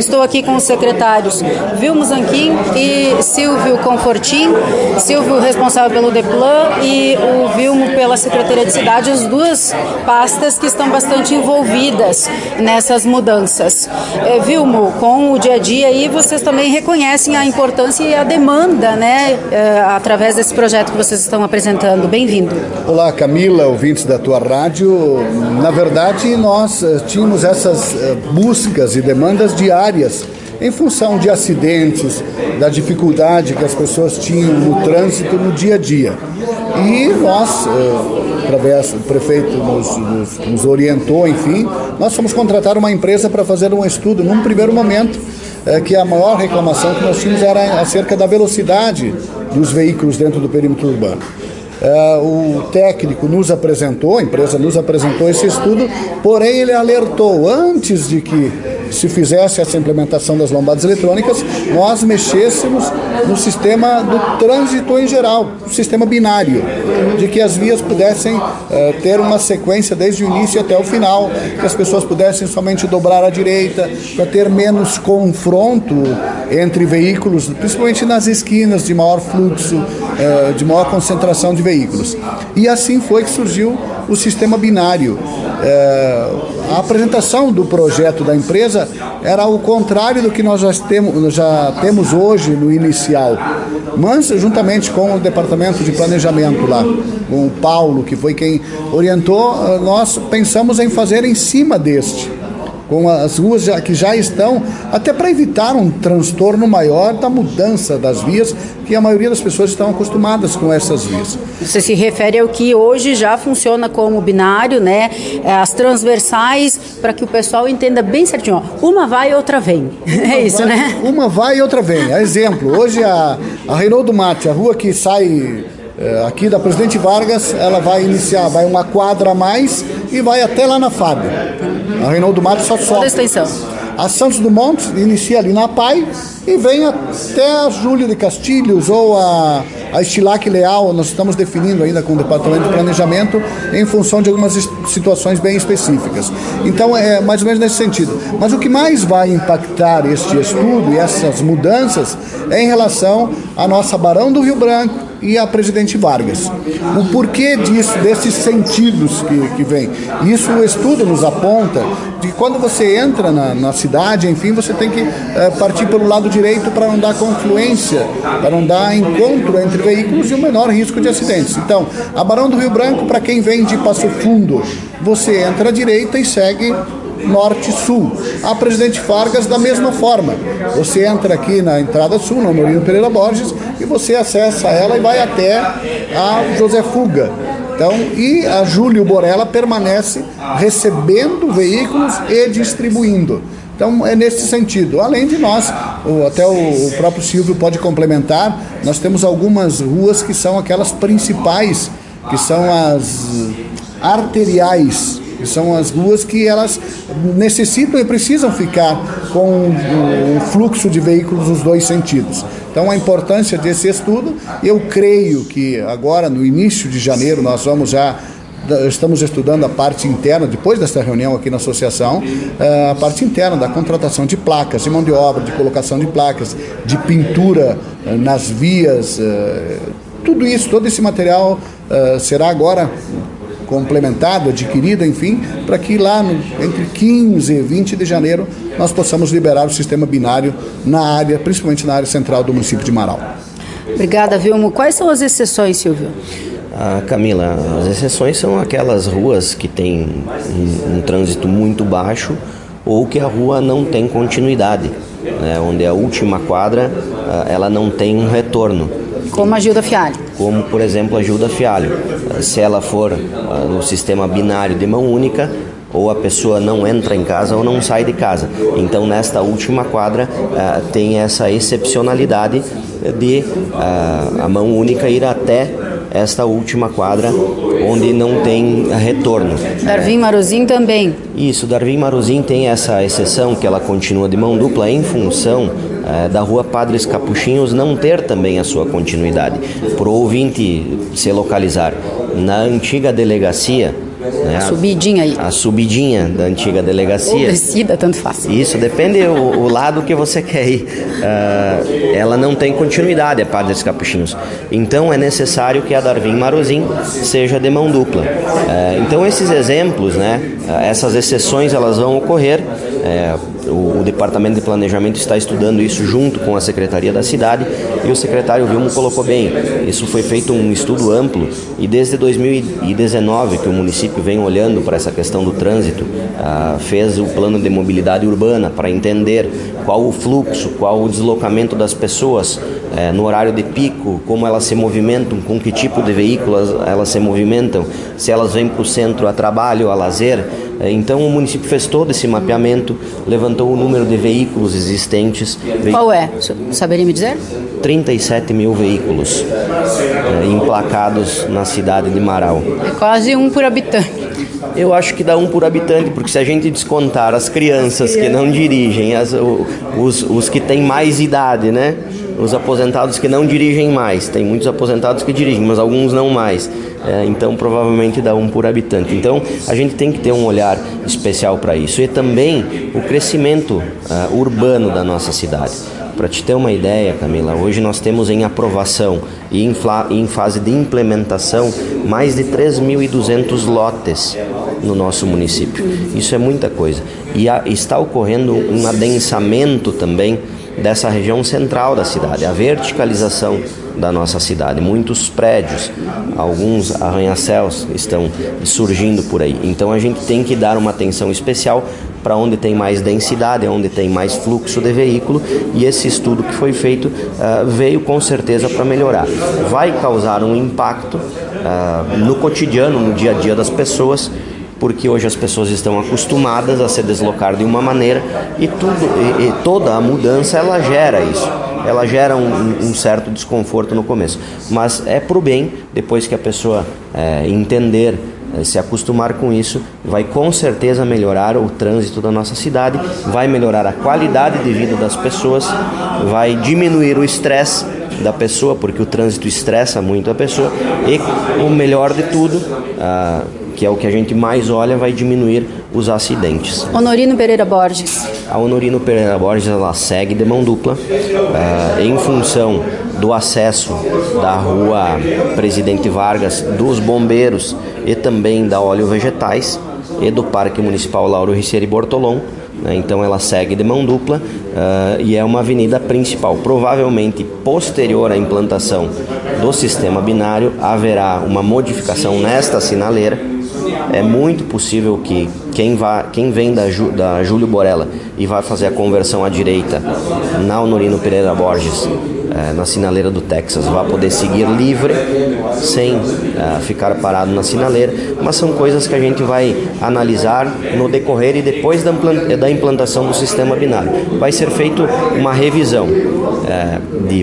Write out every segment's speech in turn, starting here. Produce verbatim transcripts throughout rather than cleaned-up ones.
estou aqui com os secretários Vilmo Zanquim e Silvio Confortin. Silvio responsável pelo DEPLAN e o Vilmo pela Secretaria de Cidade, as duas pastas que estão bastante envolvidas nessas mudanças. É, Vilmo, com o dia a dia aí, vocês também reconhecem a importância e a demanda, né, é, através desse projeto que vocês estão apresentando. Bem-vindo. Olá, Camila, ouvintes da tua rádio. Na verdade, nós uh, tínhamos essas uh, buscas e demandas diárias em função de acidentes, da dificuldade que as pessoas tinham no trânsito no dia a dia. E nós, uh, através do prefeito nos, nos, nos orientou, enfim, nós fomos contratar uma empresa para fazer um estudo. Num primeiro momento, uh, que a maior reclamação que nós tínhamos era acerca da velocidade dos veículos dentro do perímetro urbano. Uh, o técnico nos apresentou, a empresa nos apresentou esse estudo, porém ele alertou, antes de que se fizesse essa implementação das lombadas eletrônicas, nós mexêssemos no sistema do trânsito em geral, o sistema binário, de que as vias pudessem uh, ter uma sequência desde o início até o final, que as pessoas pudessem somente dobrar à direita, para ter menos confronto entre veículos, principalmente nas esquinas de maior fluxo, uh, de maior concentração de veículos. E assim foi que surgiu o sistema binário. É, a apresentação do projeto da empresa era o contrário do que nós já temos, já temos hoje no inicial, mas juntamente com o departamento de planejamento lá, com o Paulo, que foi quem orientou, nós pensamos em fazer em cima deste, com as ruas já, que já estão, até para evitar um transtorno maior da mudança das vias, que a maioria das pessoas estão acostumadas com essas vias. Você se refere ao que hoje já funciona como binário, né? As transversais, para que o pessoal entenda bem certinho. Ó, uma vai e outra vem. Uma é isso, vai, né? Uma vai e outra vem. Exemplo, hoje a, a Reinaldo Mate, a rua que sai aqui da Presidente Vargas, ela vai iniciar, vai uma quadra a mais e vai até lá na Fábio. A Reinaldo Matos só sobe. Toda a extensão. A Santos Dumont inicia ali na P A I e vem até a Júlio de Castilhos ou a, a Estilac Leal. Nós estamos definindo ainda com o Departamento de Planejamento em função de algumas situações bem específicas. Então é mais ou menos nesse sentido. Mas o que mais vai impactar este estudo e essas mudanças é em relação à nossa Barão do Rio Branco e a Presidente Vargas. O porquê disso, desses sentidos que, que vem? Isso o estudo nos aponta de quando você entra na, na cidade, enfim, você tem que é, partir pelo lado direito para não dar confluência, para não dar encontro entre veículos e o menor risco de acidentes. Então, a Barão do Rio Branco, para quem vem de Passo Fundo, você entra à direita e segue norte-sul. A Presidente Vargas da mesma forma. Você entra aqui na entrada sul, na Honorino Pereira Borges, e você acessa ela e vai até a José Fuga. Então, e a Júlio Borella permanece recebendo veículos e distribuindo. Então, é nesse sentido. Além de nós, até o próprio Silvio pode complementar, nós temos algumas ruas que são aquelas principais, que são as arteriais, que são as ruas que elas necessitam e precisam ficar com um fluxo de veículos nos dois sentidos. Então, a importância desse estudo, eu creio que agora, no início de janeiro, nós vamos já, estamos estudando a parte interna, depois dessa reunião aqui na associação, a parte interna da contratação de placas, de mão de obra, de colocação de placas, de pintura nas vias, tudo isso, todo esse material será agora complementado, adquirido, enfim, para que lá no, entre quinze e vinte de janeiro nós possamos liberar o sistema binário na área, principalmente na área central do município de Marau. Obrigada, Vilmo. Quais são as exceções, Silvio? Ah, Camila, as exceções são aquelas ruas que têm um, um trânsito muito baixo ou que a rua não tem continuidade, né, onde a última quadra ah, ela não tem um retorno. Como a Gilda Fialho. Como, por exemplo, a Gilda Fialho. Se ela for uh, no sistema binário de mão única, ou a pessoa não entra em casa ou não sai de casa. Então, nesta última quadra, uh, tem essa excepcionalidade de uh, a mão única ir até esta última quadra, onde não tem retorno. Darvim Maruzin também. Isso, Darvim Maruzin tem essa exceção que ela continua de mão dupla em função eh, da rua Padres Capuchinhos não ter também a sua continuidade. Para o ouvinte se localizar, na antiga delegacia, Né? A subidinha aí. A subidinha da antiga delegacia. Ou descida, tanto faz. Isso, depende o, o lado que você quer ir. Uh, ela não tem continuidade, a Padre dos Capuchinhos. Então é necessário que a Darwin Marozin seja de mão dupla. Uh, então esses exemplos, né, essas exceções, elas vão ocorrer. Uh, o, o Departamento de Planejamento está estudando isso junto com a Secretaria da Cidade e o secretário Vilmo colocou bem. Isso foi feito um estudo amplo e desde dois mil e dezenove que o município vem olhando para essa questão do trânsito, uh, fez o plano de mobilidade urbana para entender qual o fluxo, qual o deslocamento das pessoas uh, no horário de pico, como elas se movimentam, com que tipo de veículos elas se movimentam, se elas vêm para o centro a trabalho, a lazer. Então o município fez todo esse mapeamento, levantou o número de veículos existentes. Qual é? Saberia me dizer? trinta e sete mil veículos é, emplacados na cidade de Marau. É quase um por habitante. Eu acho que dá um por habitante, porque se a gente descontar as crianças que não dirigem, as, os, os que têm mais idade, né? Os aposentados que não dirigem mais, tem muitos aposentados que dirigem, mas alguns não mais, é, então provavelmente dá um por habitante. Então a gente tem que ter um olhar especial para isso e também o crescimento uh, urbano da nossa cidade. Para te ter uma ideia, Camila, hoje nós temos em aprovação e em, em fase de implementação mais de três mil e duzentos lotes no nosso município. Isso é muita coisa. E a, está ocorrendo um adensamento também dessa região central da cidade, a verticalização da nossa cidade. Muitos prédios, alguns arranha-céus estão surgindo por aí. Então a gente tem que dar uma atenção especial para onde tem mais densidade, onde tem mais fluxo de veículo, e esse estudo que foi feito uh, veio com certeza para melhorar. Vai causar um impacto uh, no cotidiano, no dia a dia das pessoas, porque hoje as pessoas estão acostumadas a se deslocar de uma maneira e, tudo, e, e toda a mudança ela gera isso, ela gera um, um certo desconforto no começo, mas é pro bem, depois que a pessoa é, entender, é, se acostumar com isso, vai com certeza melhorar o trânsito da nossa cidade, vai melhorar a qualidade de vida das pessoas, vai diminuir o estresse da pessoa, porque o trânsito estressa muito a pessoa, e o melhor de tudo, ah, que é o que a gente mais olha, vai diminuir os acidentes. Honorino Pereira Borges. A Honorino Pereira Borges, ela segue de mão dupla, uh, em função do acesso da rua Presidente Vargas, dos bombeiros e também da Óleo Vegetais e do Parque Municipal Lauro Ricieri Bortolom. Né? Então ela segue de mão dupla uh, e é uma avenida principal. Provavelmente posterior à implantação do sistema binário haverá uma modificação nesta sinaleira. É muito possível que quem, vá, quem vem da, Ju, da Júlio Borella e vai fazer a conversão à direita na Honorino Pereira Borges, é, na sinaleira do Texas, vai poder seguir livre, sem é, ficar parado na sinaleira, mas são coisas que a gente vai analisar no decorrer e depois da, da implantação do sistema binário. Vai ser feita uma revisão é, de,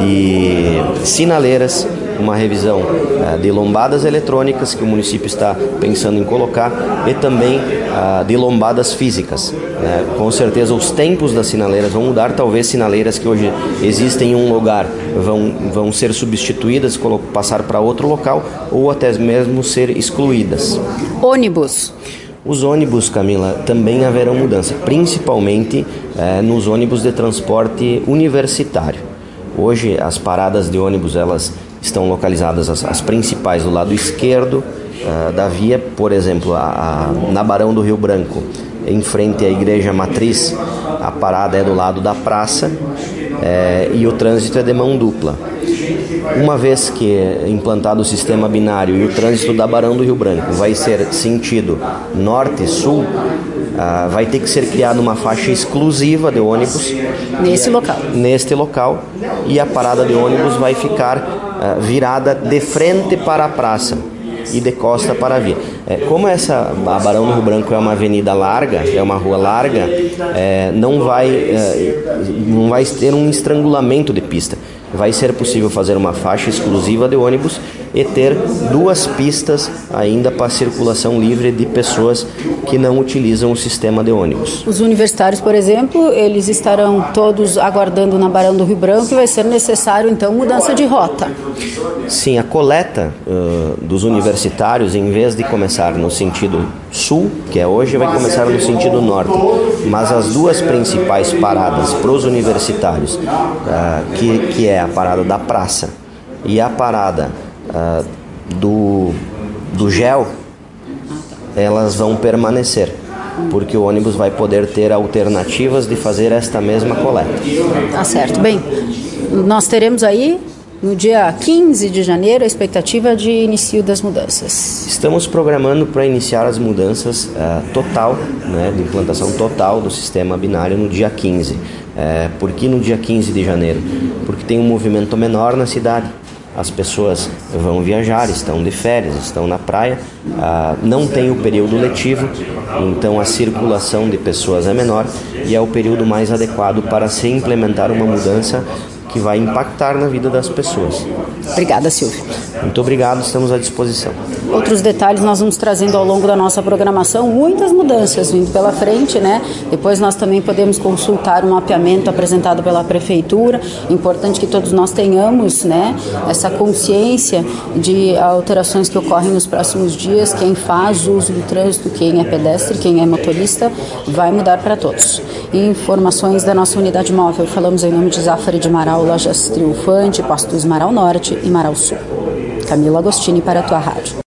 de sinaleiras, uma revisão uh, de lombadas eletrônicas que o município está pensando em colocar e também uh, de lombadas físicas. Né? Com certeza os tempos das sinaleiras vão mudar, talvez sinaleiras que hoje existem em um lugar vão, vão ser substituídas, passar para outro local ou até mesmo ser excluídas. Ônibus. Os ônibus, Camila, também haverão mudança, principalmente uh, nos ônibus de transporte universitário. Hoje as paradas de ônibus, elas estão localizadas as, as principais do lado esquerdo uh, da via, por exemplo, a, a, na Barão do Rio Branco, em frente à Igreja Matriz, a parada é do lado da praça é, e o trânsito é de mão dupla. Uma vez que é implantado o sistema binário e o trânsito da Barão do Rio Branco vai ser sentido norte-sul, Uh, vai ter que ser criada uma faixa exclusiva de ônibus nesse local. Neste local, e a parada de ônibus vai ficar uh, virada de frente para a praça e de costa para a via. É, como essa a Barão do Rio Branco é uma avenida larga, é uma rua larga, é, não vai é, não vai ter um estrangulamento de pista. Vai ser possível fazer uma faixa exclusiva de ônibus e ter duas pistas ainda para circulação livre de pessoas que não utilizam o sistema de ônibus. Os universitários, por exemplo, eles estarão todos aguardando na Barão do Rio Branco e vai ser necessário, então, mudança de rota. Sim, a coleta uh, dos universitários, em vez de começar no sentido sul, que é hoje, vai começar no sentido norte. Mas as duas principais paradas para os universitários, uh, que, que é a parada da praça e a parada uh, do, do gel, elas vão permanecer, porque o ônibus vai poder ter alternativas de fazer esta mesma coleta. Tá certo. Bem, nós teremos aí no dia quinze de janeiro a expectativa de início das mudanças. Estamos programando para iniciar as mudanças uh, total, né, de implantação total do sistema binário no dia quinze. Uh, por que no dia quinze de janeiro? Porque tem um movimento menor na cidade. As pessoas vão viajar, estão de férias, estão na praia, uh, não tem o período letivo, então a circulação de pessoas é menor e é o período mais adequado para se implementar uma mudança que vai impactar na vida das pessoas. Obrigada, Silvio. Muito obrigado, estamos à disposição. Outros detalhes nós vamos trazendo ao longo da nossa programação, muitas mudanças vindo pela frente, né? Depois nós também podemos consultar um mapeamento apresentado pela Prefeitura. Importante que todos nós tenhamos, né, essa consciência de alterações que ocorrem nos próximos dias. Quem faz uso do trânsito, quem é pedestre, quem é motorista, vai mudar para todos. Informações da nossa unidade móvel. Falamos em nome de Zafari de Marau, Lojas Triunfante, Postos Marau Norte e Marau Sul. Camila Agostini para a tua rádio.